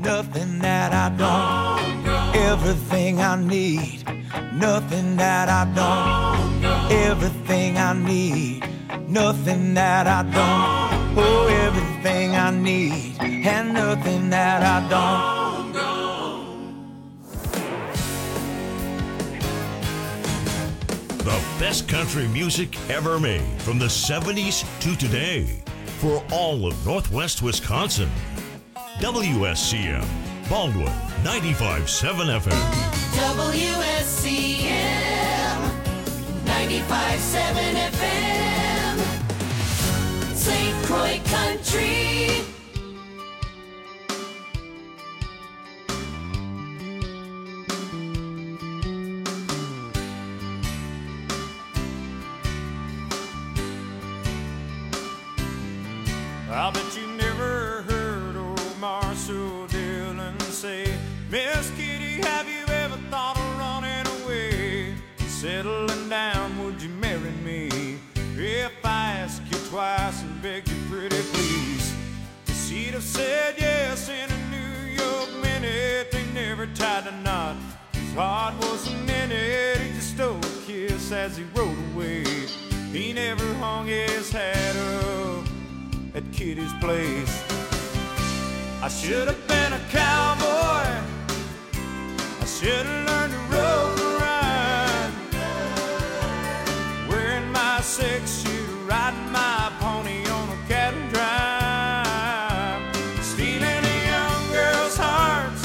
nothing that I don't. Everything I need, nothing that I don't. Everything I need, nothing that I don't. Oh, everything I need, and nothing that I don't. The best country music ever made from the 70s to today for all of Northwest Wisconsin. WSCM, Baldwin, 95.7 FM. WSCM, 95.7 FM. St. Croix Country. I bet you never heard old Marshall Dillon say, Miss Kitty, have you ever thought of running away? Settling down, would you marry me? If I ask you twice and beg you pretty please. She'd have said yes in a New York minute. They never tied a knot, his heart wasn't in it. He just stole a kiss as he rode away. He never hung his hat up at Kitty's place. I should have been a cowboy. I should have learned to rope and ride, wearing my six-shooter, riding my pony on a cattle drive, stealing a young girl's hearts,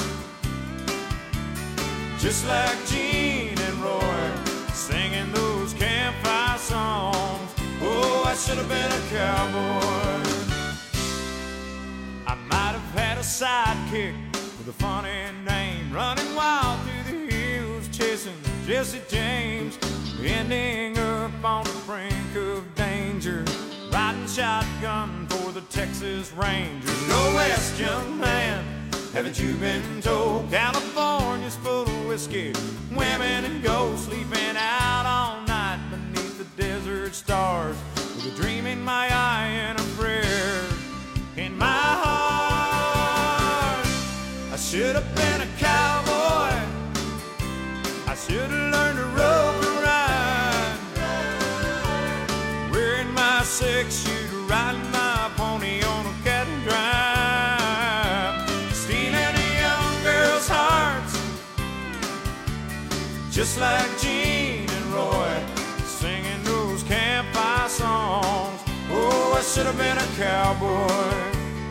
just like Gene and Roy, singing those campfire songs. Oh, I should have been a cowboy. I might have had a sidekick with a funny name, running wild through the hills, chasing Jesse James, ending up on the brink of danger, riding shotgun for the Texas Rangers. Go west, young man, haven't you been told? California's full of whiskey, women and gold, sleeping out all night beneath the desert stars, with a dream in my eye and a prayer in my heart. I should have been a cowboy. I should have learned to rope and ride, wearing my six-shooter, riding my pony on a cattle drive, stealing a young girl's hearts, just like Gene and Roy, singing those campfire songs. Oh, I should have been a cowboy.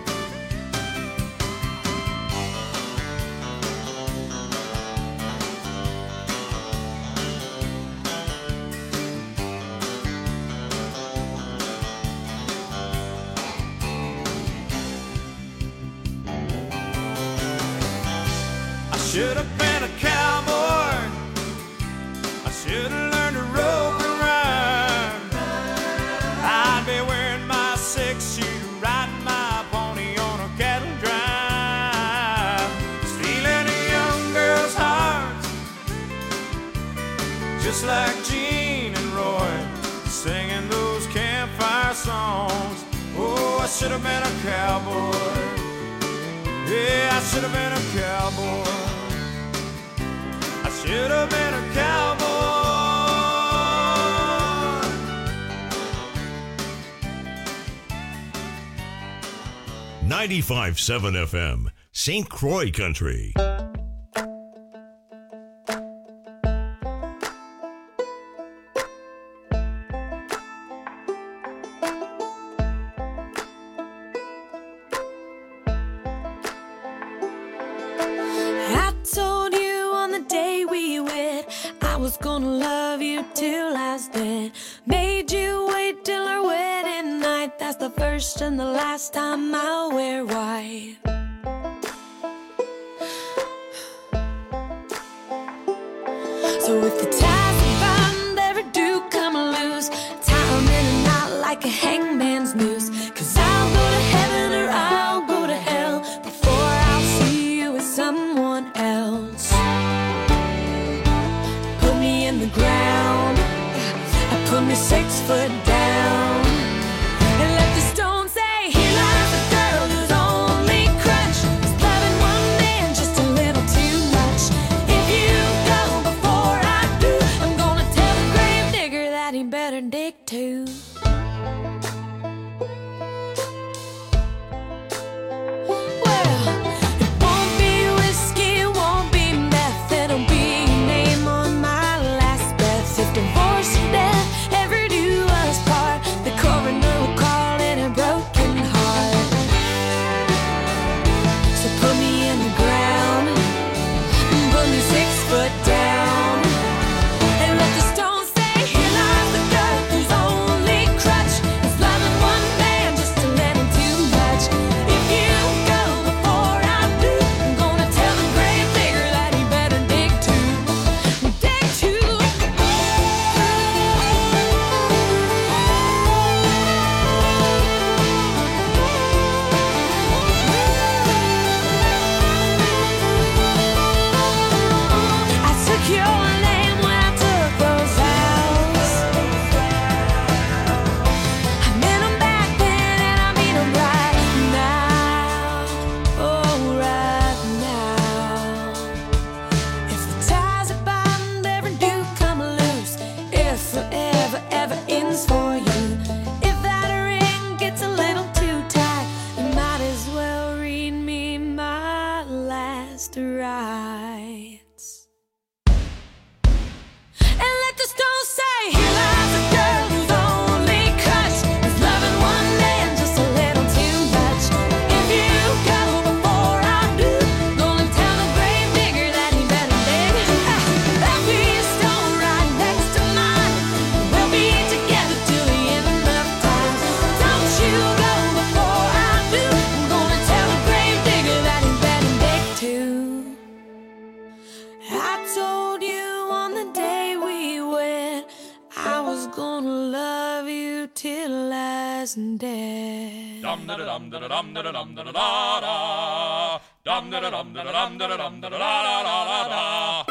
I should have been a cowboy. I should have learned to rope and ride. I'd be wearing my six-shooter, riding my pony on a cattle drive, stealing a young girl's heart, just like Gene and Roy, singing those campfire songs. Oh, I should have been a cowboy. Yeah, I should have been a cowboy. I should have been a cowboy. 95.7 FM, St. Croix Country. I told you on the day we wed I was gonna love you till I was dead. Made you wait till our wedding night. That's the first and the last time I'll wear white. So if the ties of bond ever do come loose, tie 'em in a knot like a hangman's noose. 'Cause I'll go to heaven or I'll go to hell before I'll see you with someone else. Put me in the ground, put me 6 foot down, and let the stone say, here lies a girl whose only crutch is loving one day hasn't dead. Dum da dum da dum da dum da da da. Dum da dum da dum da dum da da da da.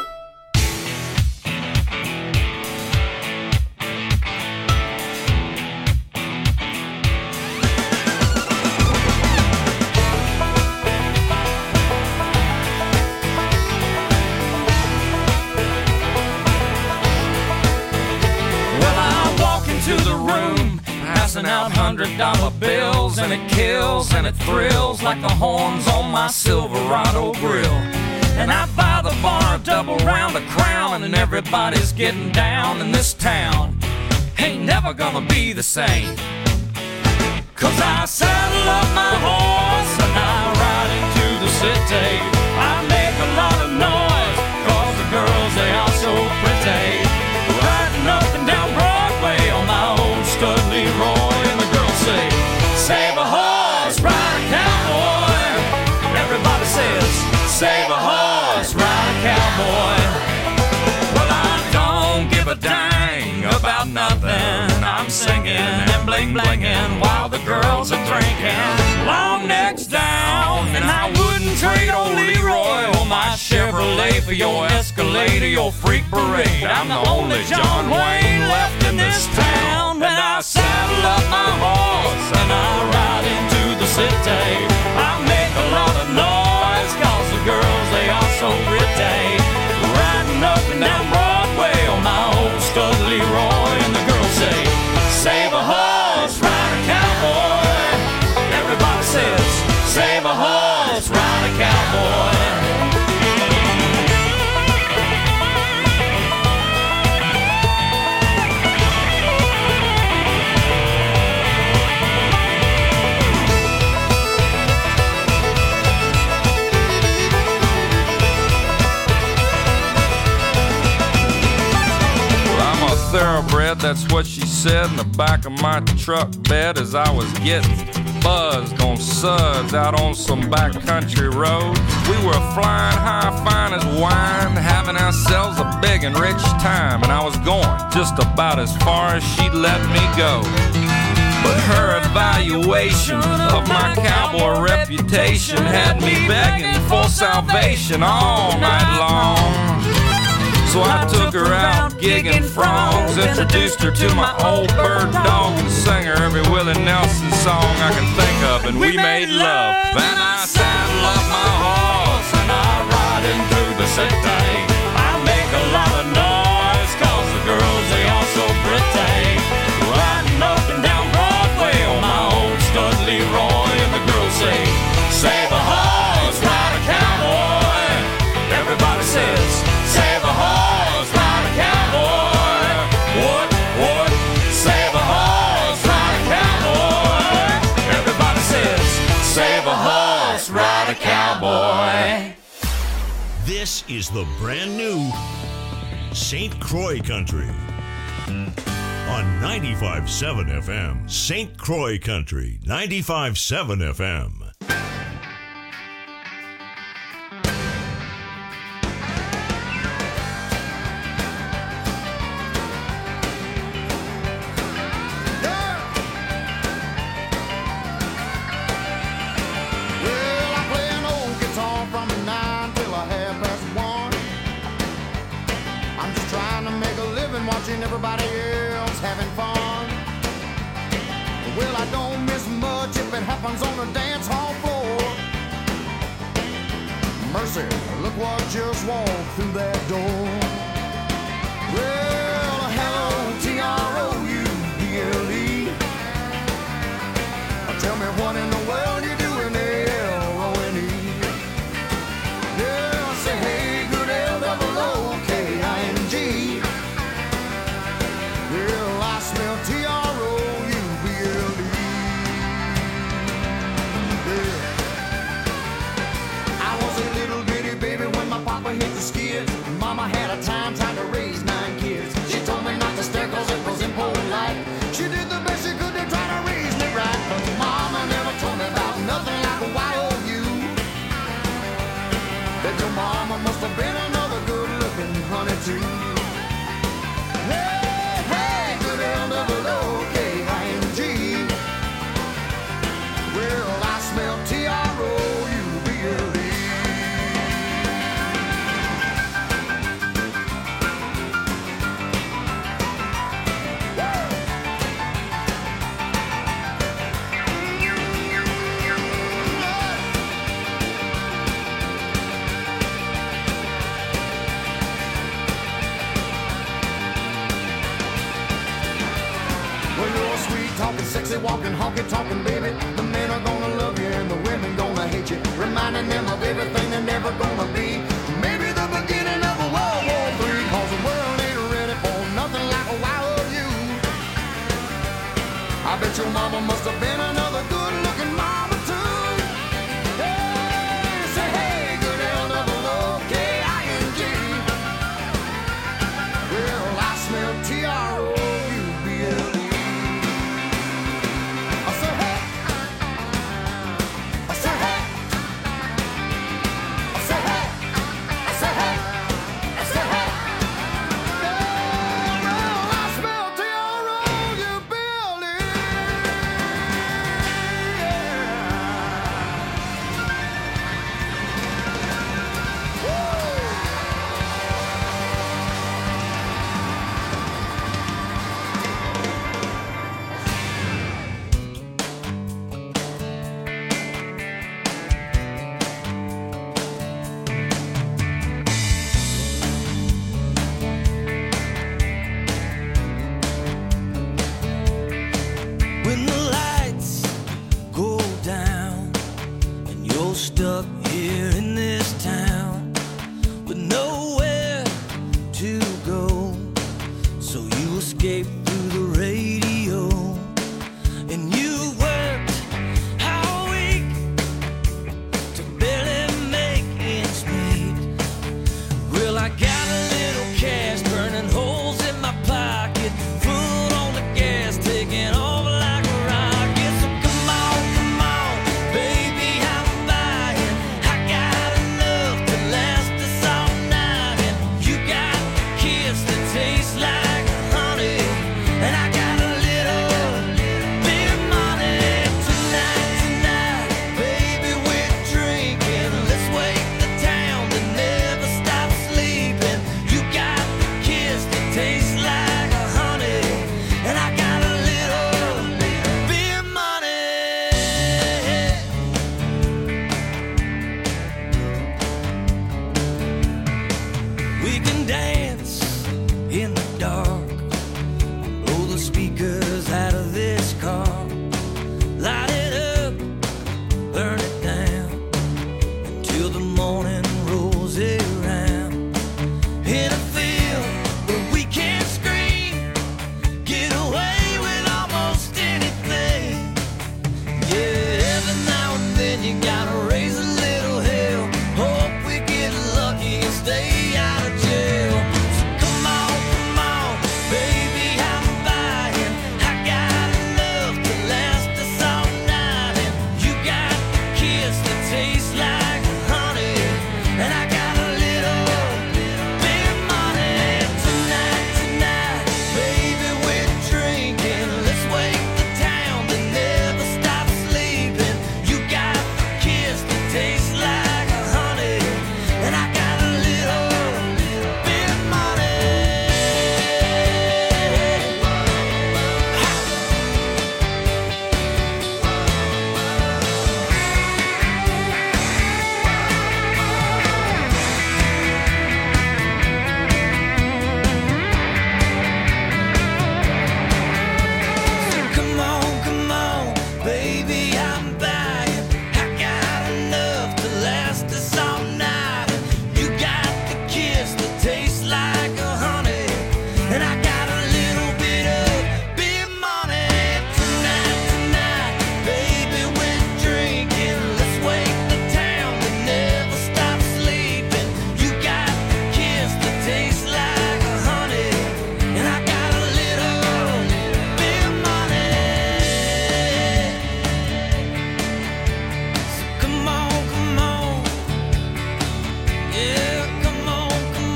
To the room, passing out $100 bills, and it kills and it thrills like the horns on my Silverado grill. And I buy the bar a double round of Crown, and everybody's getting down in this town. Ain't never gonna be the same, 'cause I saddle up my horse and I ride into the city. I make a lot of noise 'cause the girls, they are so pretty. Riding up and down Broadway on my old stud Leroy, and the girls say, save a horse, ride a cowboy. Everybody says, save a horse, ride a cowboy. Well, I don't give a dang about nothing. I'm singing and bling-blinging while the girls are drinking. Long necks down, and I wouldn't trade old Leroy or my Chevrolet for your Escalade or your freak parade. I'm the only John Wayne left in this town. And I saddle up my horse and I ride into the city. I make a lot of noise 'cause the girls, they are so pretty. Riding up and down Broadway on my old stud Leroy, and the girls say, save a horse, ride a cowboy. Everybody says, save a horse, ride a cowboy. Thoroughbred, that's what she said in the back of my truck bed as I was getting buzzed on suds out on some backcountry road. We were flying high, fine as wine, having ourselves a big and rich time, and I was going just about as far as she'd let me go. But her evaluation of my cowboy reputation had me begging for salvation all night long. So I took her out gigging frogs, introduced her to my old bird dog, and sang her every Willie Nelson song I can think of, and we made love. Then I saddle up my horse and I ride into the city. I make a lot of noise 'cause the girls, they are so pretty. Riding up and down Broadway on my old stud Leroy, and the girls say, save a horse, ride a cowboy. Everybody says, save a horse, ride a cowboy. What? Save a horse, ride a cowboy. Everybody says, save a horse, ride a cowboy. This is the brand new St. Croix Country on 95.7 FM. St. Croix Country, 95.7 FM. Everybody else having fun. Well, I don't miss much if it happens on the dance hall floor. Mercy, look what just walked through that door. Well, hello, T-R-O-U-B-L-E. Tell me what in the world you doing, L-O-N-E. Yeah, I say, hey, good L-O-O-K-I-N-G. Well, I smell T-R-O-U-B-L-E. Yeah. I was a little bitty baby when my papa hit the skids. Mama had crazy walking, honky talking, baby. The men are gonna love you and the women gonna hate you, reminding them of everything they're never gonna be. Maybe the beginning of a World War III, cause the world ain't ready for nothing like a wild you. I bet your mama must have been another good looking mama too. Hey, say hey, good L-double-O-K-I-N-G. Well, I smell T-R-O-U-B-L-E. I say hey, I say hey, I say hey, I say hey, I say hey. Well, I smell T-R-O-U-B-L-E. When the lights go down and you're stuck here in this town with nowhere to go, so you escape through the radio and you worked all week to barely make ends meet. Well, I got a little cash burning holes in my pocket, foot on the gas, taking off like a rocket. So come on, baby, I'm buying. I got enough to last us all night, and you got a kiss that tastes like honey, and I got a little bit of money. Tonight, baby, we're drinking. Let's wake the town that never stops sleeping. You got the kiss that tastes like honey, and I got a little bit of money. We can dance in the dark, blow the speakers out of this car, light it up, burn it down, until the morning rolls around. In a field where we can't scream, get away with almost anything. Yeah, every now and then you gotta raise a little hell, hope we get lucky and stay out of jail. So come on, baby, I'm buying. I got enough to last us all night, and you got the kiss that tastes like honey, and I got a little bit of money. Tonight, baby, we're drinking. Let's wake the town that never stops sleeping. You got the kiss that tastes like honey, and I got a little bit of money. Come on, baby, I'm buying. I got enough to last us all night. You got the kiss that tastes like honey, and I got a little bit of money. Tonight, baby, we're drinking. Let's wake the town that never stops sleeping. You got the kiss that tastes like honey, and I got a little bit of money. So come on, yeah, come on.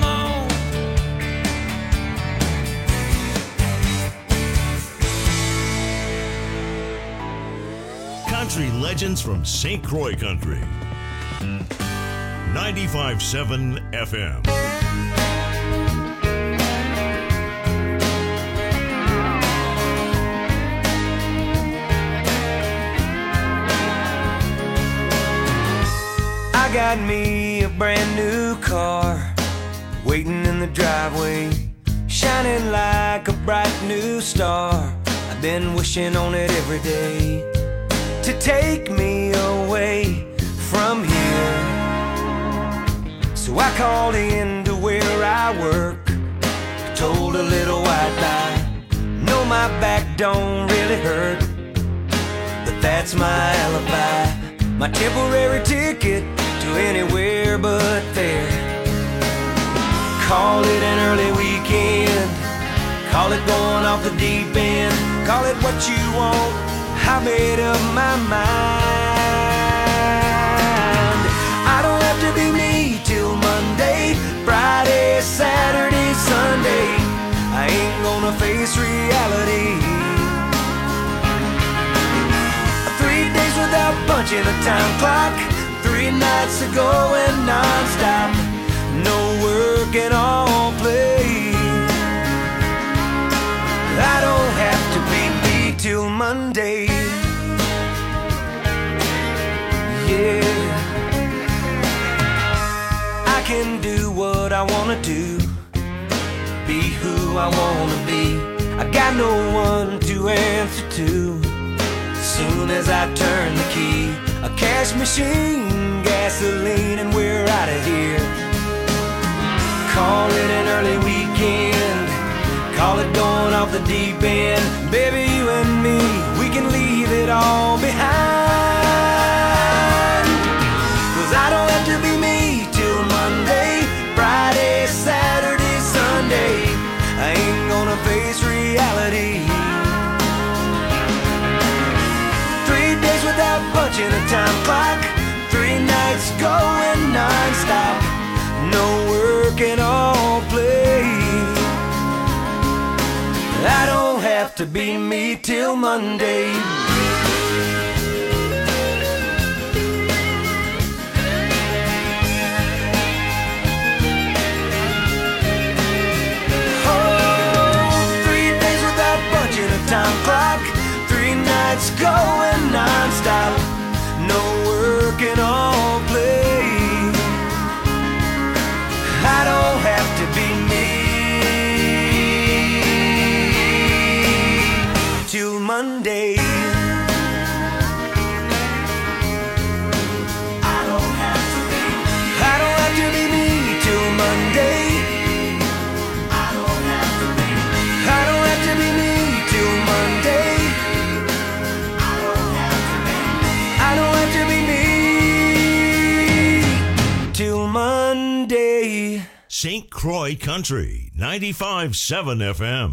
Country legends from St. Croix Country. 95.7 FM. I got me a brand new car waiting in the driveway, shining like a bright new star. I I've been wishing on it every day to take me away from here. So I called in to where I work, told a little white lie. No, my back don't really hurt, but that's my alibi, my temporary ticket to anywhere but there. Call it an early weekend, call it going off the deep end, call it what you want, I made up my mind. I don't have to be me till Monday, Friday, Saturday, Sunday. I ain't gonna face reality. 3 days without punching a time clock, 3 nights of going non-stop, no work and all play. I don't have to be me till Monday. Yeah, I can do what I wanna do, be who I wanna be. I got no one to answer to. Soon as I turn the key, a cash machine, gasoline, and we're out of here. Call it an early weekend, call it going off the deep end. Baby, you and me, we can leave it all behind. 'Cause I don't have to be me till Monday, Friday, Saturday, Sunday. I ain't gonna face reality. 3 days without punching a time clock, 3 nights going non-stop, no work and all play. I don't have to be me till Monday. Time clock, 3 nights going non-stop, no work and all play. I don't have to be me till Monday. I don't have to be me till Monday. I don't have to be me till Monday. I don't have to be me till Monday. St. Croix Country, 95.7 FM.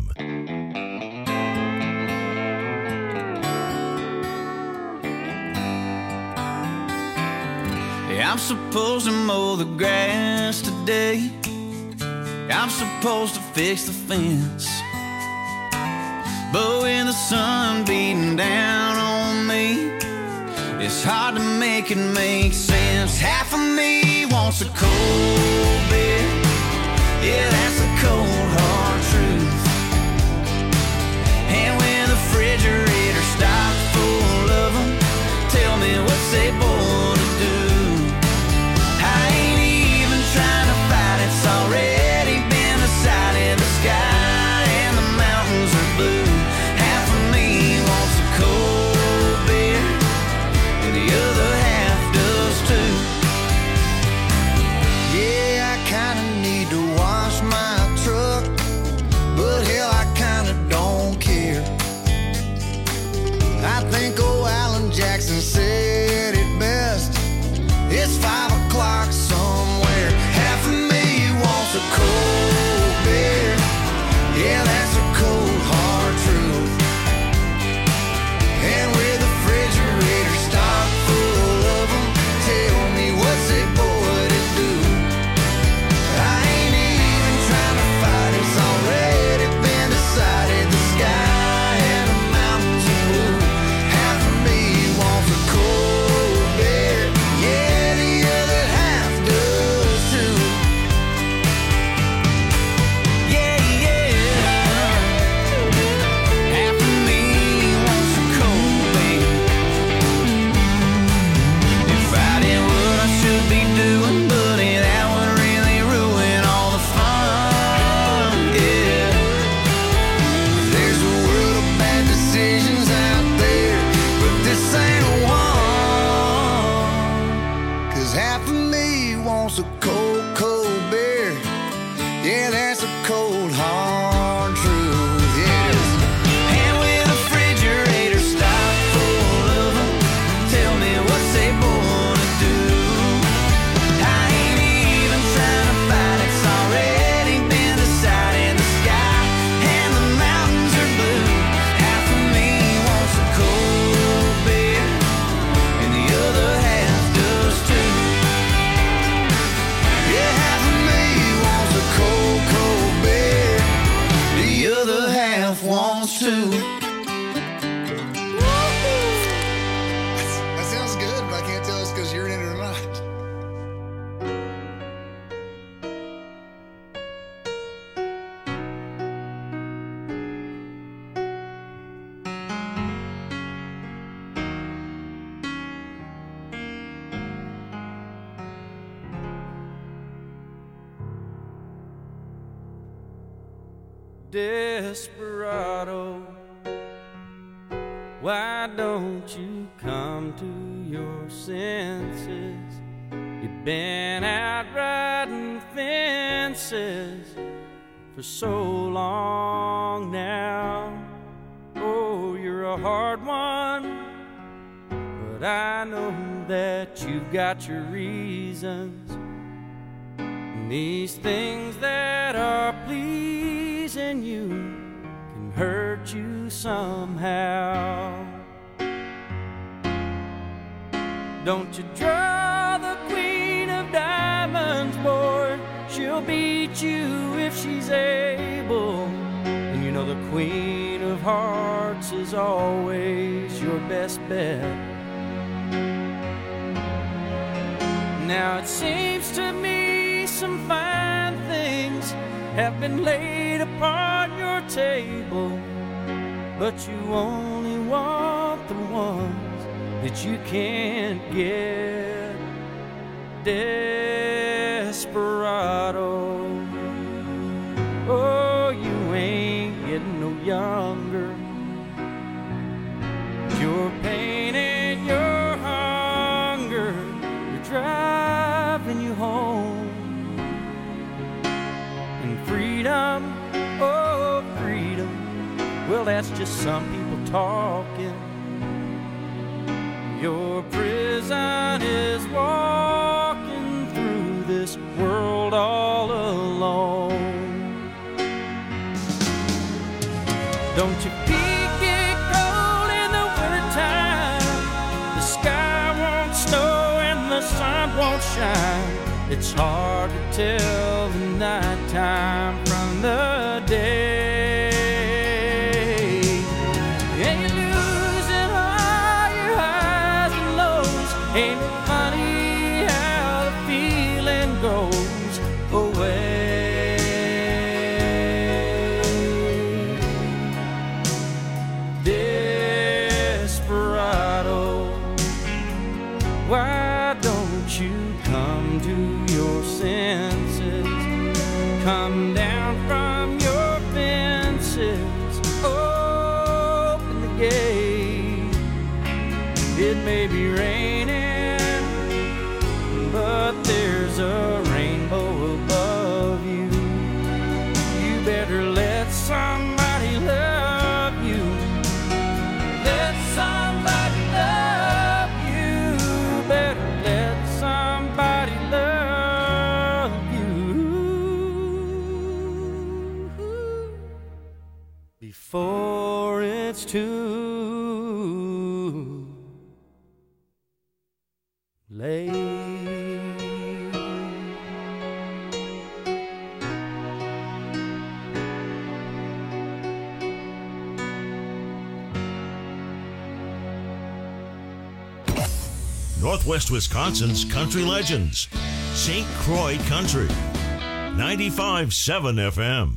I'm supposed to mow the grass today. I'm supposed to fix the fence. But when the sun beating down on me, it's hard to make it make sense. Half of me wants a cold beer. Yeah, that's a cold hard truth. And when the refrigerator's stocked full of them, tell me what's they born to do. I ain't even trying to fight, it's already been decided. The sky and the mountains are blue. Half of me wants a cold beer, and the other half does too. Yeah, I kinda need to wash my truck, but wants a cold, cold beer. Yeah, that's a cold, hard truth, yes. And with a refrigerator stocked full of them, tell me what's they born to do. I ain't even trying to fight, it's already been decided in the sky, and the mountains are blue. Half of me wants a cold beer, and the other half does too. Yeah, half of me wants a cold, cold beer, the other half wants to. That sounds good, but I can't tell it's because you're in it or not. Desperado, why don't you come to your senses? You've been out riding fences for so long now. Oh, you're a hard one, but I know that you've got your reasons. And these things that are pleasing you can hurt you somehow. Don't you draw the queen of diamonds, boy. She'll beat you if she's able. And you know the queen of hearts is always your best bet. Now it seems to me some fine things have been laid upon your table, but you only want the ones that you can't get. Desperado, oh, you ain't getting no younger. Your pain and your hunger, you're driving you home. And freedom, oh freedom, well that's just some people talking. Your prison is walking through this world all alone. Don't you get cold in the wintertime? The sky won't snow and the sun won't shine. It's hard to tell the nighttime from the day. And you're losing all your highs and lows. Ain't it funny how the feeling goes away? Desperado, why don't you come to your senses? Come down from your fences, open the gate. It may be raining, but there's a rainbow above you. You better let somebody love you. Let somebody love you. Better let somebody love you before it's too late. Northwest Wisconsin's country legends. St. Croix Country. 95.7 FM.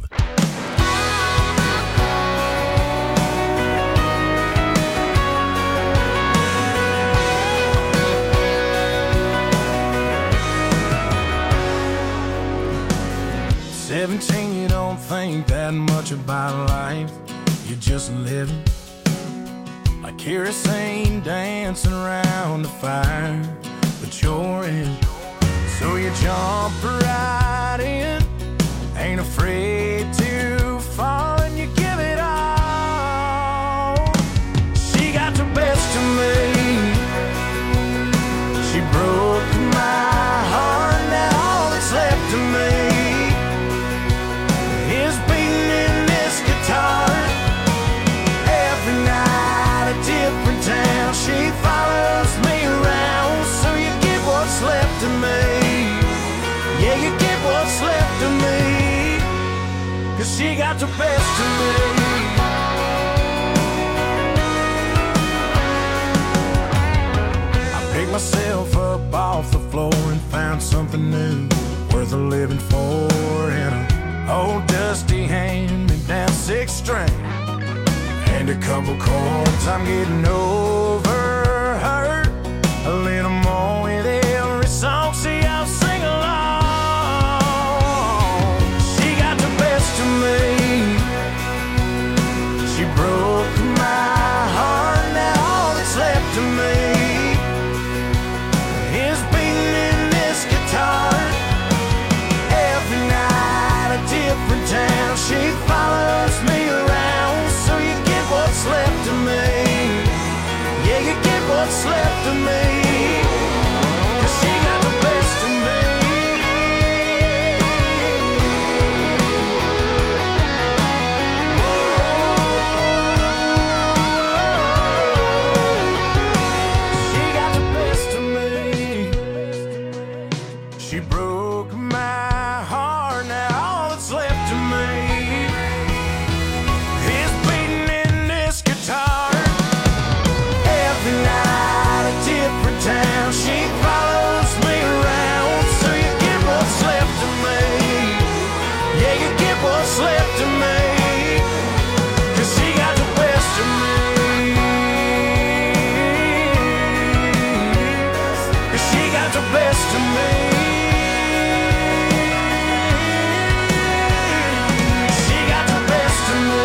You don't think that much about life. You're just living like kerosene dancing around the fire. But you're in, so you you jump right in, ain't afraid to fall, and you give it all. She got the best of me. She broke my heart, now all that's left of me is beating in this guitar. Every night a different town, she follows me around. So you get what's left of me, yeah, you get what's left of me, 'cause she got the best of me. Picked myself up off the floor and found something new, worth a living for, in a old dusty hand-me-down 6-string and a couple chords. I'm getting over her a little more with every song. See, I'll sing along. She got the best of me. She broke my heart, now all that's left of me is beating in this guitar. Every night a different town, she follows me around. So you get what's left of me, yeah, you get what's left of me, 'cause she got the best of me. She got the best of me. She broke my heart, now all that's left of me is beating in this guitar. Every night a different town, she follows me around. So you get what's left of me, yeah, you get what's left of me, 'cause she got the best of me, 'cause she got the best of me. She got the best of me.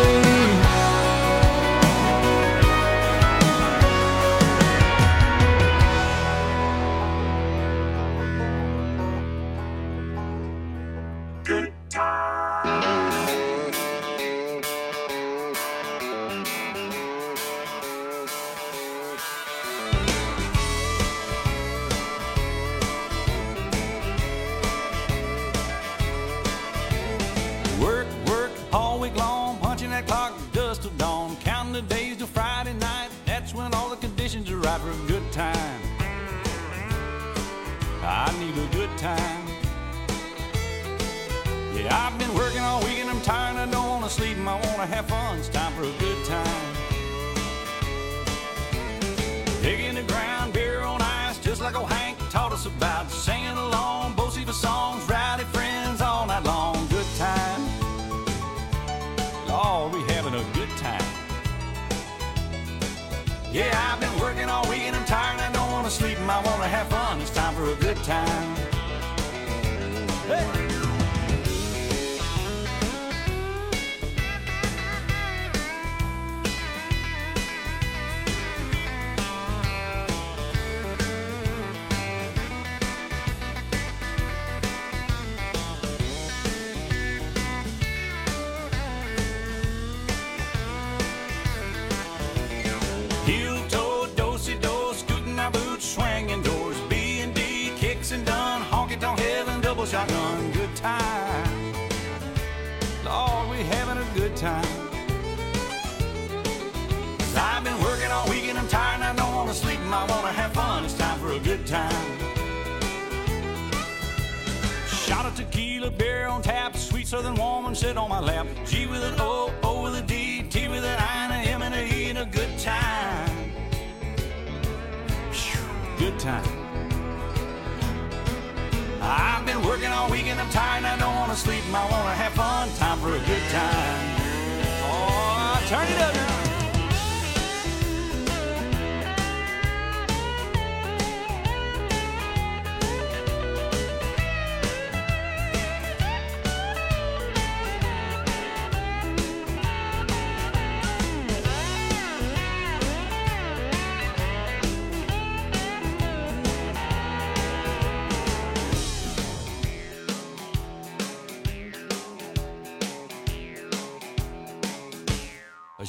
Work, work all week long, punching that clock dust till dawn, counting the days till Friday night. That's when all the conditions are right for a good time. I need a good time. Yeah, I've been working all week and I'm tired. I don't want to sleep and I want to have fun. It's time for a good time. Digging the ground, beer on ice, just like old Hank taught us about. Singing along, Bo-Siva songs, rowdy friends all night long. Good time. Lord, we having a good time. Yeah, I've been working all week and I'm tired. I don't want to sleep and I want to have fun. It's time for a good time. Hey. Heel-toe, do-si-do, scooting our boots, swinging doors, B&D, kicks and done, honky-tonk heaven, double shotgun, good time. Lord, we having a good time. 'Cause I've been working all week and I'm tired and I don't want to sleep and I want to have fun. It's time for a good time. Shot of tequila, beer on tap, sweet southern woman sit on my lap. G with an O, O with a D, T with an I, and a M and a E, and a good time. Phew, good time. I've been working all week and I'm tired and I don't want to sleep and I want to have fun. Time for a good time. Oh, turn it up now.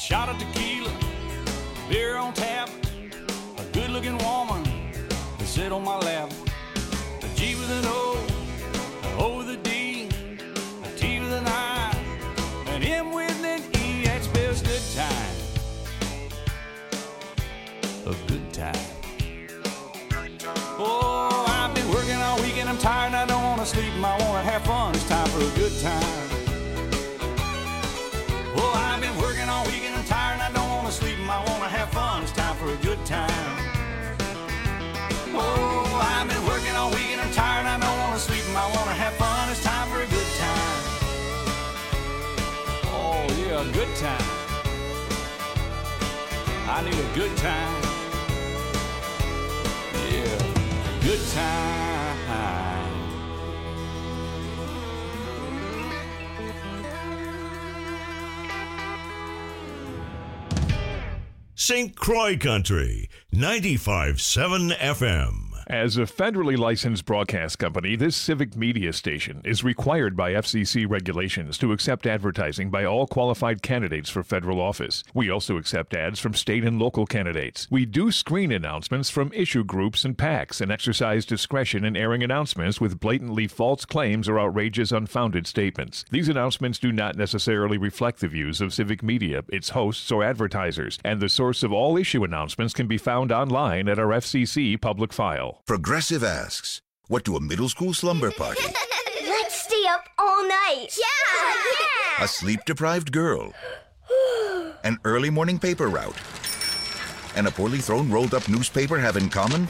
shot of tequila, beer on tap, a good-looking woman to sit on my lap. A G with an O, a O with a D, a T with an I, an M with an E, that spells good time. A good time. Oh, I've been working all weekend, I'm tired and I don't want to sleep, and I want to have fun, it's time for a good time. Oh, I've been working all weekend, I'm tired and I don't want to sleep, and I want to have fun, it's time for a good time. Oh, I've been working all weekend, I'm tired and I don't want to sleep, and I want to have fun, it's time for a good time. Oh, yeah, a good time. I need a good time. Yeah, good time. St. Croix Country, 95.7 FM. As a federally licensed broadcast company, this civic media station is required by FCC regulations to accept advertising by all qualified candidates for federal office. We also accept ads from state and local candidates. We do screen announcements from issue groups and PACs and exercise discretion in airing announcements with blatantly false claims or outrageous, unfounded statements. These announcements do not necessarily reflect the views of civic media, its hosts, or advertisers, and the source of all issue announcements can be found online at our FCC public file. Progressive asks, what do a middle school slumber party, Let's stay up all night. Yeah! a sleep-deprived girl, an early morning paper route, and a poorly thrown rolled-up newspaper have in common?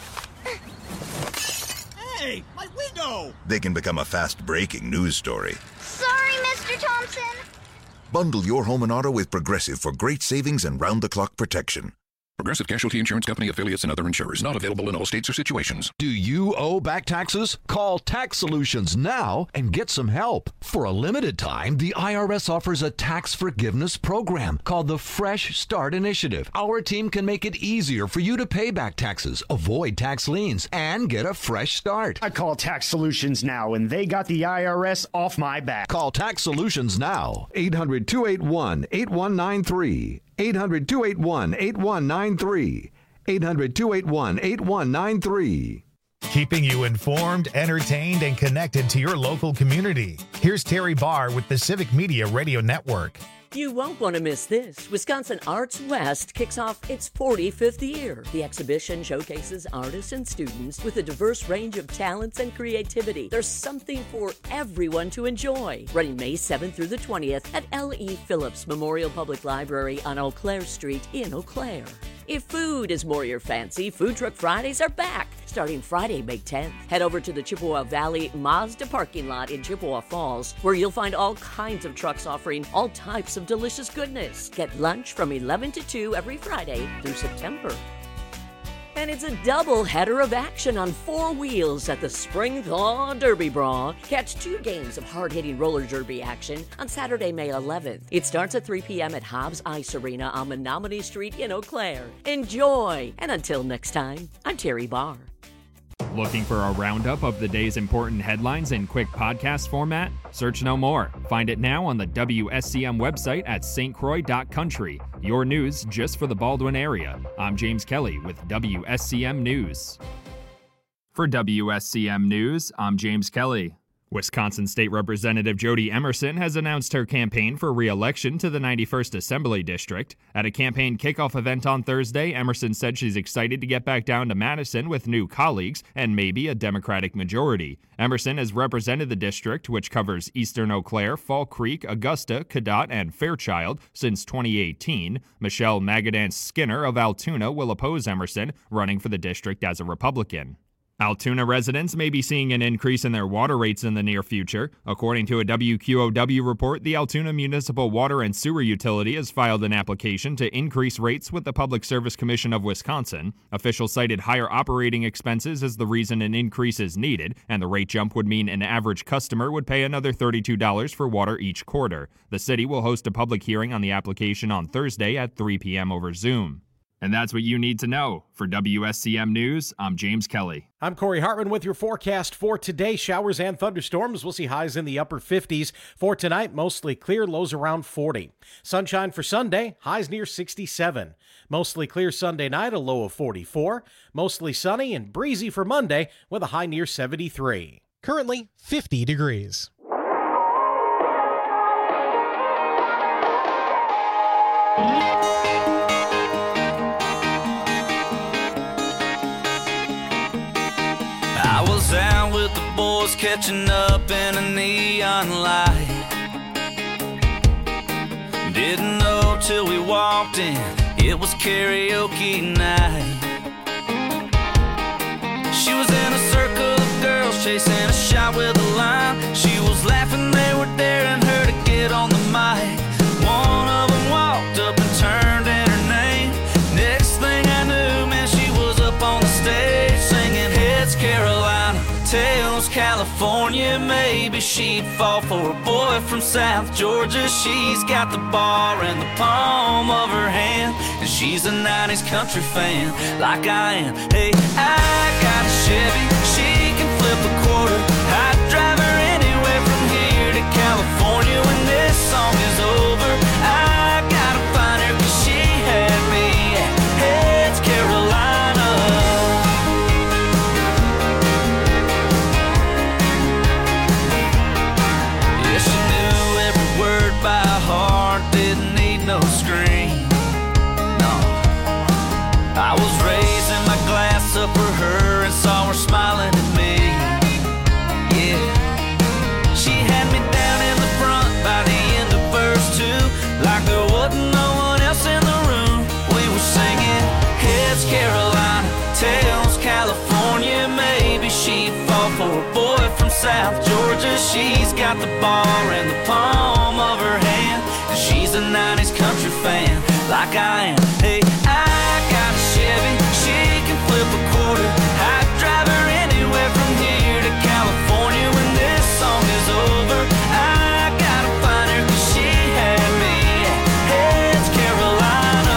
Hey, my window! They can become a fast-breaking news story. Sorry, Mr. Thompson. Bundle your home and auto with Progressive for great savings and round-the-clock protection. Progressive Casualty Insurance Company, affiliates, and other insurers. Not available in all states or situations. Do you owe back taxes? Call Tax Solutions now and get some help. For a limited time, the IRS offers a tax forgiveness program called the Fresh Start Initiative. Our team can make it easier for you to pay back taxes, avoid tax liens, and get a fresh start. I call Tax Solutions now, and they got the IRS off my back. Call Tax Solutions now. 800-281-8193. 800-281-8193. 800-281-8193. Keeping you informed, entertained, and connected to your local community. Here's Terry Barr with the Civic Media Radio Network. You won't want to miss this. Wisconsin Arts West kicks off its 45th year. The exhibition showcases artists and students with a diverse range of talents and creativity. There's something for everyone to enjoy. Running May 7th through the 20th at L.E. Phillips Memorial Public Library on Eau Claire Street in Eau Claire. If food is more your fancy, Food Truck Fridays are back. Starting Friday, May 10th. Head over to the Chippewa Valley Mazda parking lot in Chippewa Falls, where you'll find all kinds of trucks offering all types of delicious goodness. Get lunch from 11 to 2 every Friday through September. And it's a double header of action on four wheels at the Spring Thaw Derby Brawl. Catch 2 games of hard-hitting roller derby action on Saturday, May 11th. It starts at 3 p.m. at Hobbs Ice Arena on Menominee Street in Eau Claire. Enjoy! And until next time, I'm Terry Barr. Looking for a roundup of the day's important headlines in quick podcast format? Search no more. Find it now on the WSCM website at stcroix.country. Your news just for the Baldwin area. I'm James Kelly with WSCM News. For WSCM News, I'm James Kelly. Wisconsin State Representative Jody Emerson has announced her campaign for re-election to the 91st Assembly District. At a campaign kickoff event on Thursday, Emerson said she's excited to get back down to Madison with new colleagues and maybe a Democratic majority. Emerson has represented the district, which covers eastern Eau Claire, Fall Creek, Augusta, Cadott, and Fairchild, since 2018. Michelle Magadance Skinner of Altoona will oppose Emerson, running for the district as a Republican. Altoona residents may be seeing an increase in their water rates in the near future. According to a WQOW report, the Altoona Municipal Water and Sewer Utility has filed an application to increase rates with the Public Service Commission of Wisconsin. Officials cited higher operating expenses as the reason an increase is needed, and the rate jump would mean an average customer would pay another $32 for water each quarter. The city will host a public hearing on the application on Thursday at 3 p.m. over Zoom. And that's what you need to know. For WSCM News, I'm James Kelly. I'm Corey Hartman with your forecast for today. Showers and thunderstorms. We'll see highs in the upper 50s. For tonight, mostly clear, lows around 40. Sunshine for Sunday, highs near 67. Mostly clear Sunday night, a low of 44. Mostly sunny and breezy for Monday with a high near 73. Currently 50 degrees. I was out with the boys catching up in a neon light. Didn't know till we walked in, it was karaoke night. She was in a circle of girls chasing a shot with a line. She was laughing, they were daring her to get on the mic. One of them walked up and turned in her name. Next thing I knew, man, she was up on the stage singing Heads Carolina, Tails California. Maybe she'd fall for a boy from South Georgia. She's got the bar in the palm of her hand, and she's a 90s country fan like I am. Hey, I got a Chevy, she can flip a quarter. I'd drive her anywhere from here to California. When this song is over, I gotta find her, 'cause she had me at Heads Carolina. Yeah, she knew every word by heart, didn't need no screen. No, I was raising my glass up for her and saw her smiling at me. Yeah, she had me down in the front by the end of verse 2, like there wasn't no one else in the room. We were singing Heads Carolina, Tails California. Maybe she'd fall for a boy from South Georgia. She's got the bar in the palm of her hand, and she's a 90s country fan like I am. Hey, I got a Chevy, she can flip a quarter. I'd drive her anywhere from here to California. When this song is over, I gotta find her, 'cause she had me at Heads Carolina.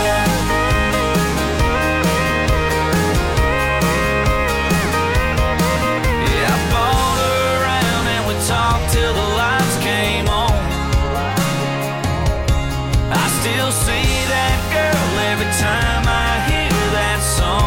Yeah, I bought her around and we talked till the lights came on. I still see that girl every time I hear that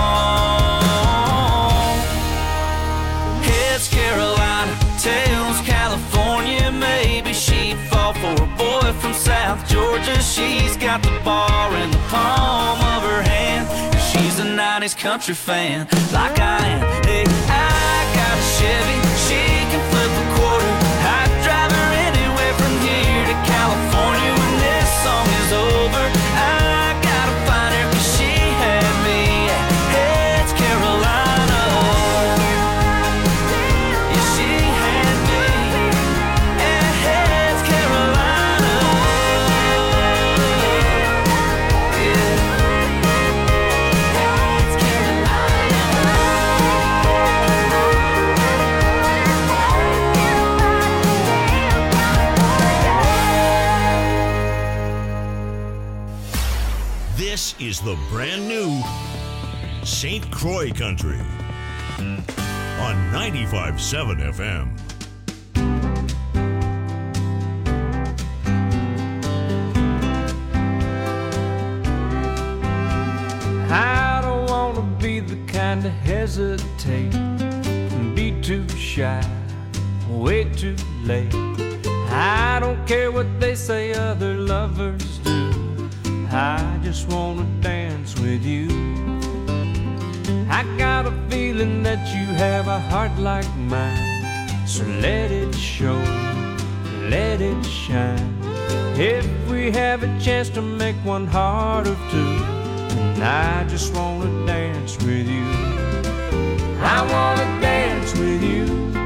song. Heads Carolina, Tails California. Maybe she'd fall for a boy from South Georgia. She's got the bar in the palm of her hand, and she's a 90s country fan like I am. Hey, I got a Chevy, she can flip a quarter. I'd drive her anywhere from here to California. When this song is over, I gotta find her, 'cause she had me at Heads Carolina. Yeah, she had me at Heads Carolina. Yeah. Heads This is the brand new St. Croix Country on 95.7 FM. I don't want to be the kind to hesitate and be too shy, way too late. I don't care what they say other lovers do, I just want to dance with you. I got a feeling that you have a heart like mine, so let it show, let it shine. If we have a chance to make one heart of two, and I just want to dance with you. I want to dance with you,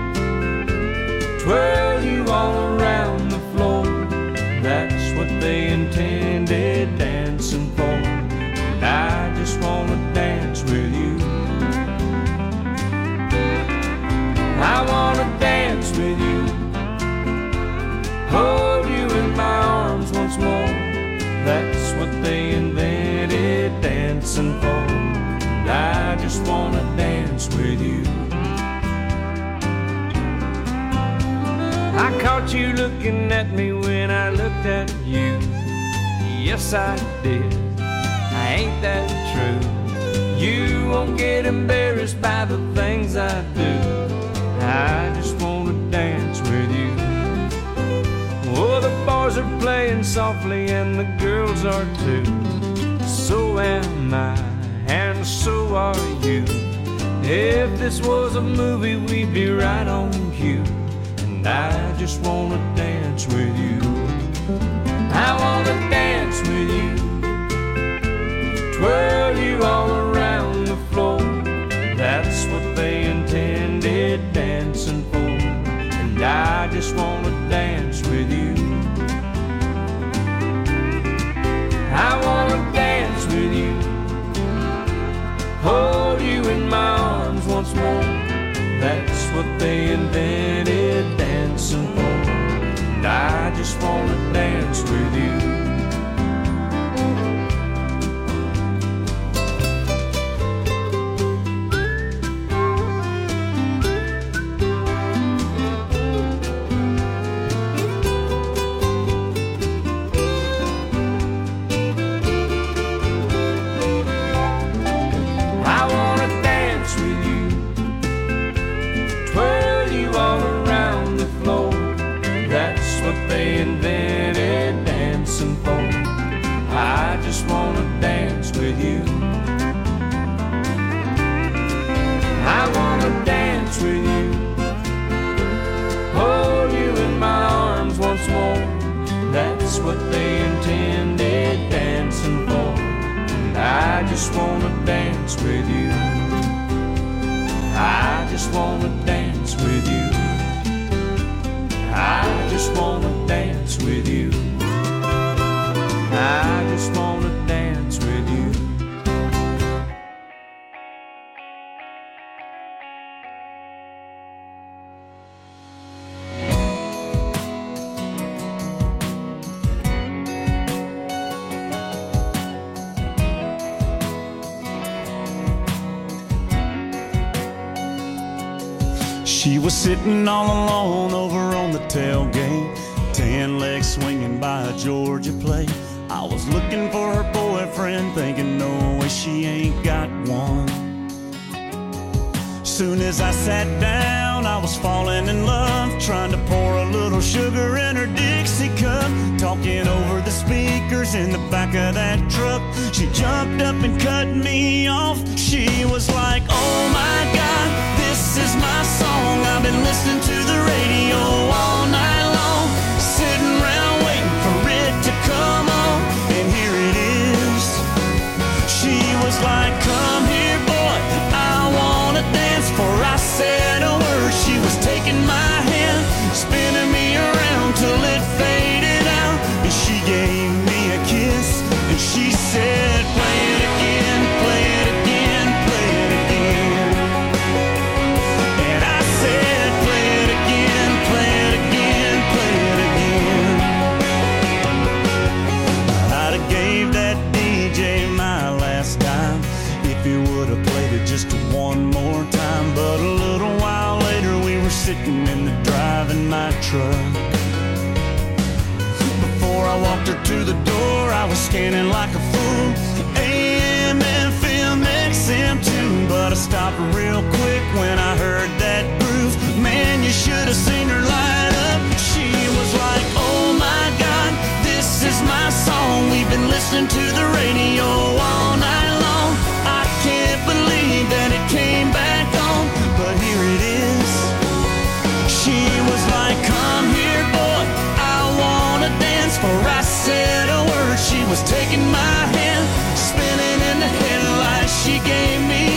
twirl you all around the floor. That's what they intended dancing for, and I just want to dance with you. I want to dance with you, hold you in my arms once more. That's what they invented dancing just wanna dance with you. I caught you looking at me when I looked at you. Yes, I did. Ain't that true? You won't get embarrassed by the things I do. I just wanna dance with you. Oh, the boys are playing softly and the girls are too. So am I, and so are you. If this was a movie, we'd be right on cue. And I just wanna dance with you. I wanna dance with you, twirl you all around the floor. That's what they intended dancing for. And I just wanna dance with you. I wanna dance with you, hold you in my arms once more. That's what they invented dancing for. And I just wanna dance with you. They invented dancing for. I just wanna dance with you. I wanna dance with you, hold you in my arms once more. That's what they intended dancing for. And I just wanna dance with you. I just wanna dance with you. I just wanna dance with you. I just wanna dance with you. She was sitting all alone over on the tailgate, 10 legs swinging by a Georgia plate. I was looking for her boyfriend, thinking no way she ain't got one. Soon as I sat down, I was falling in love, trying to pour a little sugar in her Dixie cup, talking over the speakers in the back of that truck. She jumped up and cut me off. She was like, oh my God, this is my song. I've been listening to the radio all night long, sitting around waiting for it to come on, and here it is. She was like, come here boy, I wanna dance. Before I said a word, she was taking my hand, spinning me around till it faded out, and she gave me a kiss, and she said, play it again, play it again, play it again. And I said, play it again, play it again, play it again. I'd have gave that DJ my last dime if he would have played it just one more time. But a little while later we were sitting in the driving my truck. Before I walked her to the door, I was scanning like a fool, AM, FM, XM too. But I stopped real quick when I heard that groove. Man, you should have seen her light up. She was like, oh my God, this is my song. We've been listening to the radio all night long. I can't believe that it came back on, but here it is. She was like, come here boy, I wanna dance. Before I said a word, she was taking my hand, spinning in the headlights. She gave me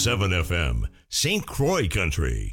FM, St. Croix Country.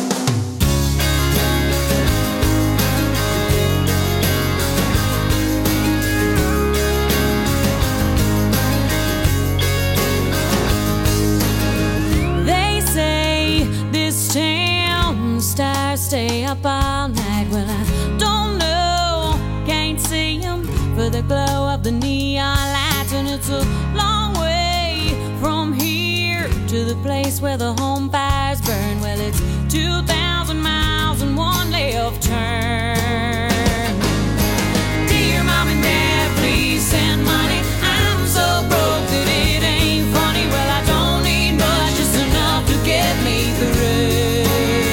They say this town stars stay up all night. Well, I don't know, can't see them for the glow of the neon lights. And it's a long way from here to the place where the home fires burn. Well, it's 2,000 miles and one left turn. Dear Mom and Dad, please send money. I'm so broke that it ain't funny. Well, I don't need much, just enough to get me through.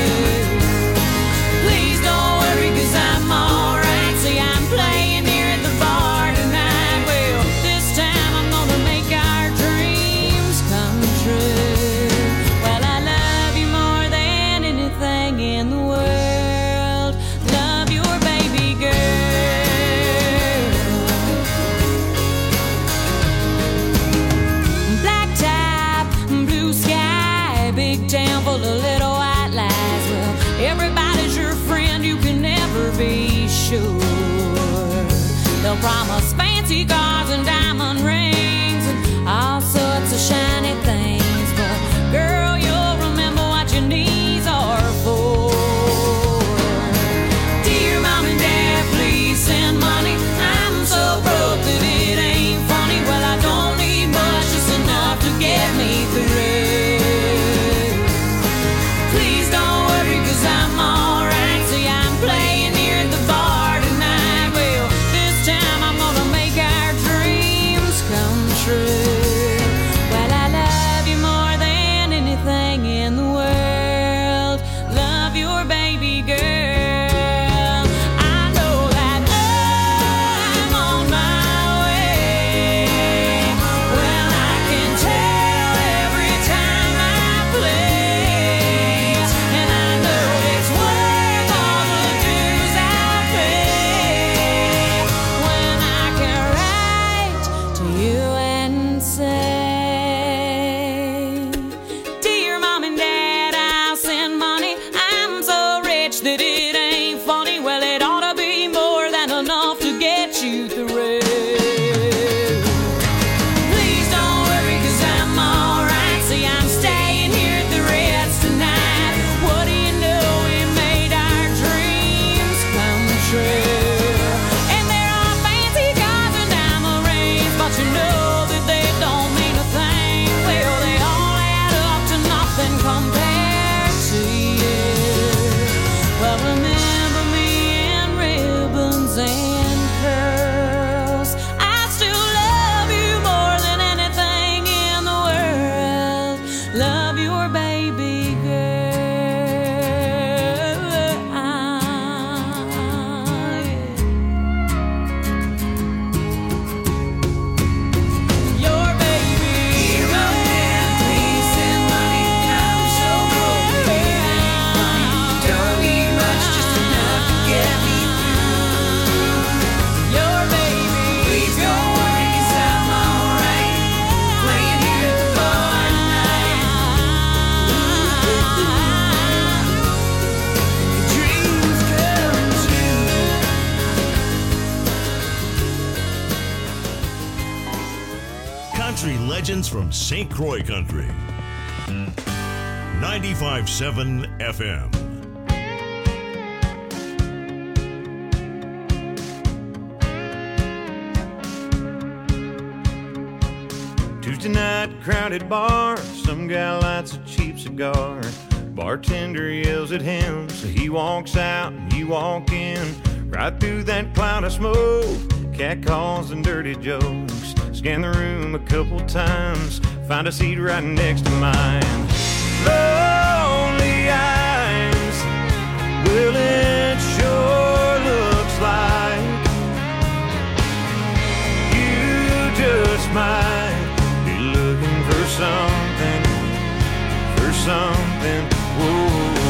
Please don't worry, 'cause I'm alright. See, I'm playing here at the bar tonight. Well, this time I'm gonna make our dreams come true. Well, I love you more than anything in the world. Love your baby girl. Black top, blue sky, big town full of little white lies. Well, everybody's your friend, you can never be sure. They'll promise fancy cars and diamond rings and all sorts of shiny things, but girl, you'll remember what your knees are for. Dear Mom and Dad, please send money. I'm so broke that it ain't funny. Well, I don't need much, just enough to get me through. Please don't worry, 'cause I'm alright. See, I'm playing here at the bar tonight. Well, this time I'm gonna make our dreams come true. Well, I love you more than anything in the world. Love your baby girl. I know that I'm on my way. Well, I can tell every time I play, and I know it's worth all the dues I pay. When I can write to you and say, Dear Mom and Dad, I'll send money. I'm so rich that it ain't funny. Well, it ought to be more than enough to get you through. Please don't worry, 'cause I'm alright. See, I'm staying here at the Ritz tonight. What do you know, we made our dreams come true. And there are fancy cars and diamond rings, but you know that they don't mean a thing. Well, they all add up to nothing compared to you. Well, remember me in ribbons and curls. I still love you more than anything in the world. Love your baby girl. Your baby girl. Please send money. I'm so broke that it ain't funny. Don't need much, just enough to get me through. Your baby. Please don't worry, 'cause I'm alright. Playing here at the bar tonight. Dreams come true. Country legends from St. Croix Country. 95.7 FM. Tuesday night, crowded bar. Some guy lights a cheap cigar. Bartender yells at him, so he walks out and you walk in. Right through that cloud of smoke, cat calls and dirty jokes. Scan the room a couple times, find a seat right next to mine. Lonely eyes, well, it sure looks like you just might be looking for something, whoa.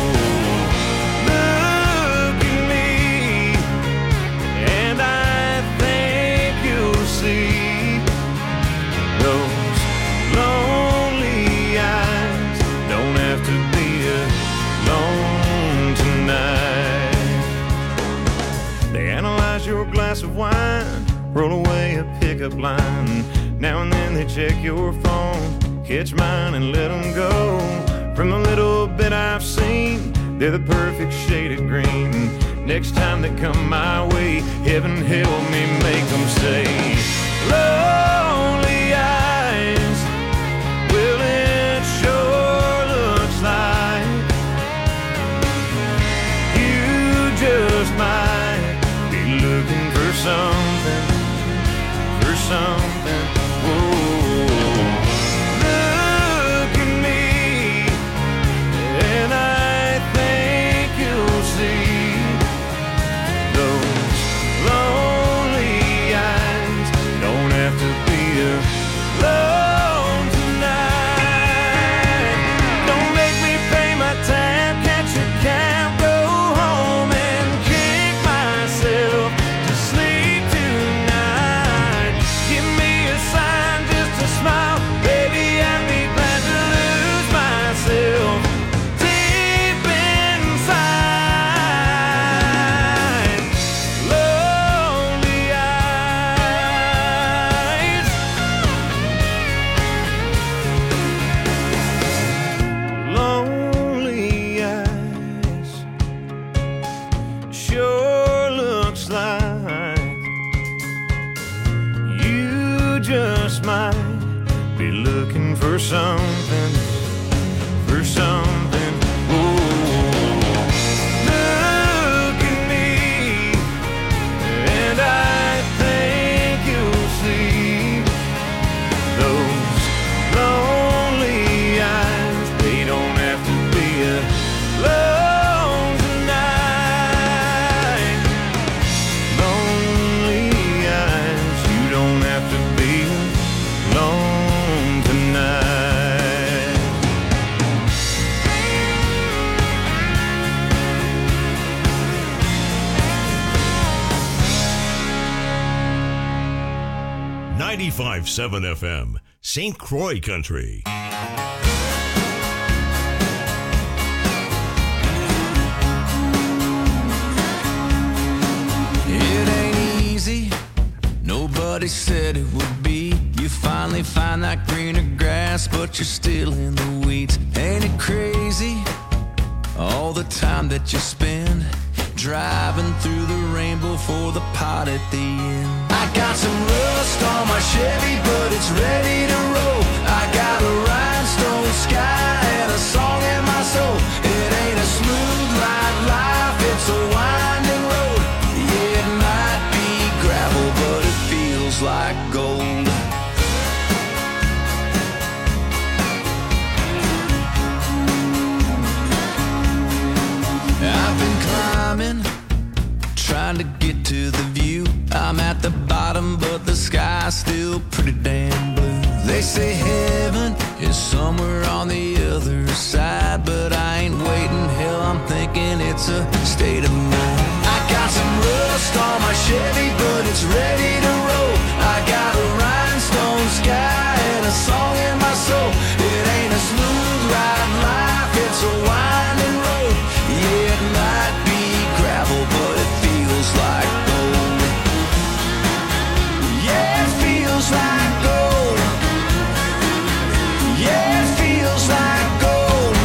Look at me, and I think you'll see those lonely eyes Finalize your glass of wine, roll away a pickup line. Now and then they check your phone, catch mine and let them go. From the little bit I've seen, they're the perfect shade of green. Next time they come my way, heaven help me make them say, lonely eyes, well it sure looks like you just might be looking for something, for something. Whoa. Look at me, and I think you'll see those lonely eyes don't have to be alone tonight. Don't make me pay my tab, catch a cab, go home and kick myself to sleep tonight. Give me a sign, just a smile, baby, I'd be glad to lose myself deep inside. Lonely eyes, lonely eyes, sure looks like you just might be looking for something, for something. Ooh. Look at me, and I think you'll see those lonely eyes. They don't have to be alone tonight. Lonely eyes, you don't have to be alone tonight. 95.7 FM, St. Croix Country. It ain't easy, nobody said it would be. You finally find that greener grass, but you're still in the weeds. Ain't it crazy, all the time that you spend driving through the rainbow for the pot at the end? I got some rust on my Chevy, but it's ready to roll. I got a rhinestone sky and a song in my soul. It ain't a smooth ride life, it's a winding road. Yeah, it might be gravel, but it feels like gold. I've been climbing, trying to get to the view. I'm at the bottom, but the sky's still pretty damn blue. They say heaven is somewhere on the other side, but I ain't waiting. Hell, I'm thinking it's a state of mind. I got some rust on my Chevy, but it's ready to roll. I got a rhinestone sky and a song in my soul. It ain't a smooth ride life, it's a winding road. Yeah, it might be gravel, but it feels like gold. Yeah, it feels like gold. Yeah, it feels like gold.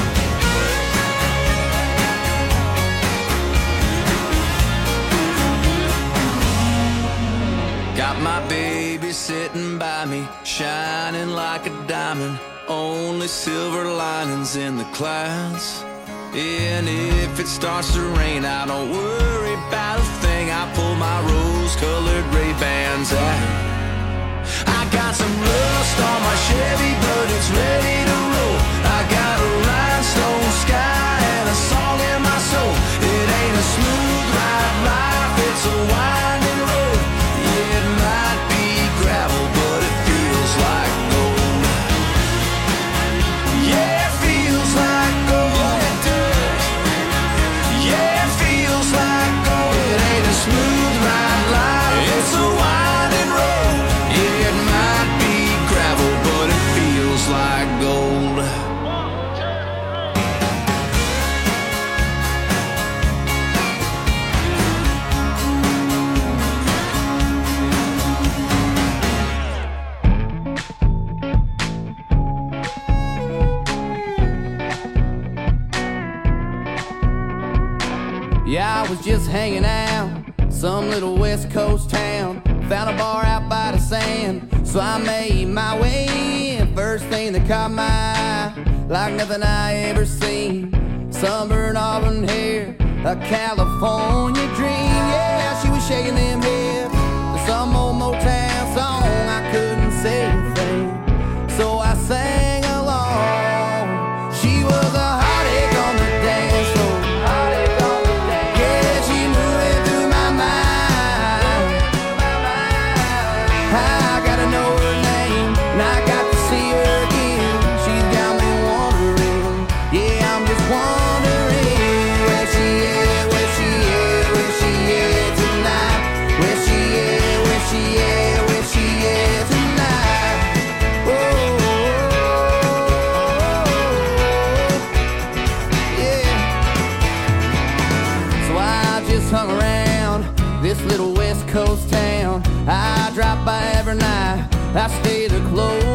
Got my baby sitting by me, shining like a diamond. Only silver linings in the clouds. And if it starts to rain, I don't worry about a thing. I pull my rose-colored Ray-Bans out. I got some rust on my Chevy, but it's ready to roll. I got a rhinestone sky and a song in my soul. It ain't a smooth ride life, it's a winding road. Yeah, it might be gravel, but it feels like gold. Yeah, it feels like gold. Yeah, it feels like gold. It ain't a smooth ride life, it's a winding road. Yeah, it might be gravel, but it feels like gold. was just hanging out, some little West Coast town. Found a bar out by the sand, so I made my way in. First thing that caught my eye, like nothing I ever seen. Sunburned auburn hair, a California dream. Yeah, she was shaking them hips to some old Motown song. I couldn't say a thing, so I sang along. She was a heartache on the dance floor. Yeah, she moving through my mind. I gotta know her name, and I got to see her again. She's got me wondering, yeah, I'm just wondering where she is, where she is, where she is tonight. Where she is, where she is, where she is tonight. Oh, yeah. So I just hung around this little West Coast town. I drop by every night, I stay there close